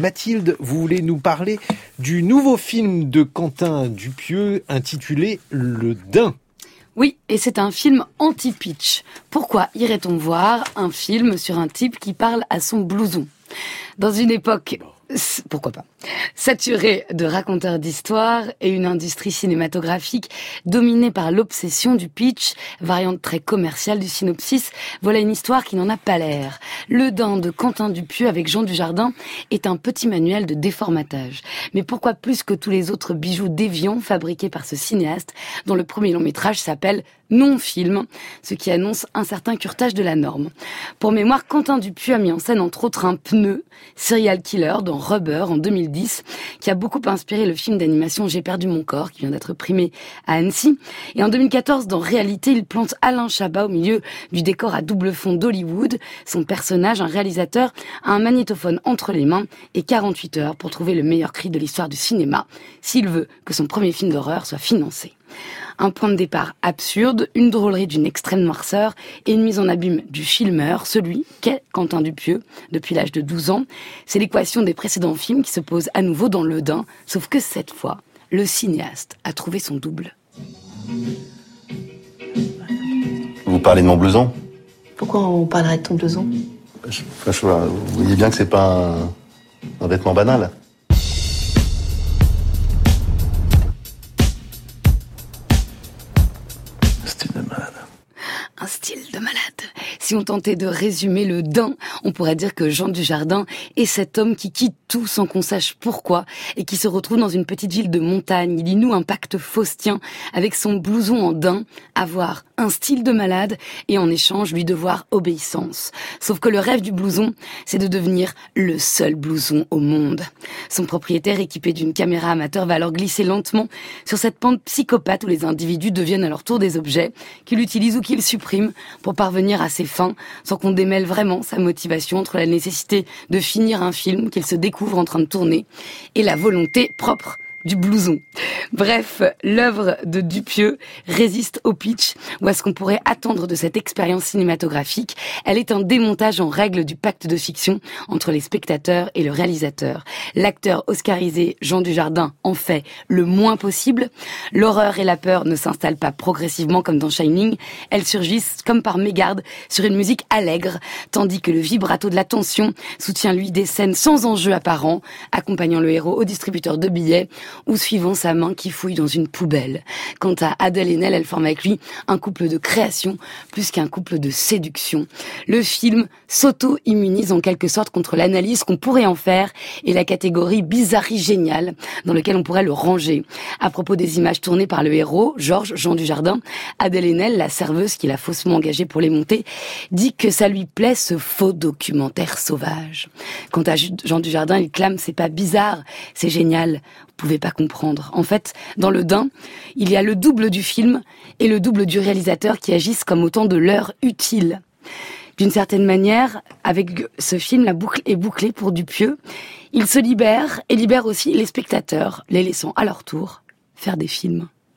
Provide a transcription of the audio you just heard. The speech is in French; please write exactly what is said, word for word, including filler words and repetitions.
Mathilde, vous voulez nous parler du nouveau film de Quentin Dupieux intitulé Le Daim. Oui, et c'est un film anti-pitch. Pourquoi irait-on voir un film sur un type qui parle à son blouson ? Dans une époque, pourquoi pas, saturée de raconteurs d'histoires et une industrie cinématographique dominée par l'obsession du pitch, variante très commerciale du synopsis, voilà une histoire qui n'en a pas l'air. Le Daim de Quentin Dupieux avec Jean Dujardin est un petit manuel de déformatage. Mais pourquoi plus que tous les autres bijoux déviants fabriqués par ce cinéaste, dont le premier long métrage s'appelle Non-film, ce qui annonce un certain curtage de la norme. Pour mémoire, Quentin Dupieux a mis en scène entre autres un pneu, serial killer dans Rubber en deux mille dix, qui a beaucoup inspiré le film d'animation J'ai perdu mon corps, qui vient d'être primé à Annecy. Et en deux mille quatorze, dans Réalité, il plante Alain Chabat au milieu du décor à double fond d'Hollywood. Son personnage, un réalisateur, a un magnétophone entre les mains et quarante-huit heures pour trouver le meilleur cri de l'histoire du cinéma, s'il veut que son premier film d'horreur soit financé. Un point de départ absurde, une drôlerie d'une extrême noirceur et une mise en abîme du filmeur, celui qu'est Quentin Dupieux depuis l'âge de douze ans. C'est l'équation des précédents films qui se pose à nouveau dans Le Daim, sauf que cette fois, le cinéaste a trouvé son double. Vous parlez de mon blouson ? Pourquoi on parlerait de ton blouson ? je, je, Vous voyez bien que c'est pas un, un vêtement banal. Un style de malade. Si on tentait de résumer Le Daim, on pourrait dire que Jean Dujardin est cet homme qui quitte tout sans qu'on sache pourquoi et qui se retrouve dans une petite ville de montagne. Il y noue un pacte faustien avec son blouson en daim, avoir un style de malade et en échange lui devoir obéissance. Sauf que le rêve du blouson, c'est de devenir le seul blouson au monde. Son propriétaire, équipé d'une caméra amateur, va alors glisser lentement sur cette pente psychopathe où les individus deviennent à leur tour des objets qu'il utilise ou qu'il supprime pour parvenir à ses fins, sans qu'on démêle vraiment sa motivation entre la nécessité de finir un film qu'il se découvre en train de tourner et la volonté propre du blouson. Bref, l'œuvre de Dupieux résiste au pitch ou à ce qu'on pourrait attendre de cette expérience cinématographique. Elle est un démontage en règle du pacte de fiction entre les spectateurs et le réalisateur. L'acteur oscarisé Jean Dujardin en fait le moins possible. L'horreur et la peur ne s'installent pas progressivement comme dans Shining. Elles surgissent comme par mégarde sur une musique allègre, tandis que le vibrato de la tension soutient lui des scènes sans enjeu apparent, accompagnant le héros au distributeur de billets ou suivant sa main qui fouille dans une poubelle. Quant à Adèle Haenel, elle forme avec lui un couple de création plus qu'un couple de séduction. Le film s'auto-immunise en quelque sorte contre l'analyse qu'on pourrait en faire et la catégorie bizarrerie géniale dans laquelle on pourrait le ranger. À propos des images tournées par le héros, Georges Jean Dujardin, Adèle Haenel, la serveuse qu'il a faussement engagée pour les monter, dit que ça lui plaît ce faux documentaire sauvage. Quant à Jean Dujardin, il clame c'est pas bizarre, c'est génial. Vous pouvez pas comprendre. En fait, dans Le Daim, il y a le double du film et le double du réalisateur qui agissent comme autant de leurres utiles. D'une certaine manière, avec ce film, la boucle est bouclée pour Dupieux. Il se libère et libère aussi les spectateurs, les laissant à leur tour faire des films.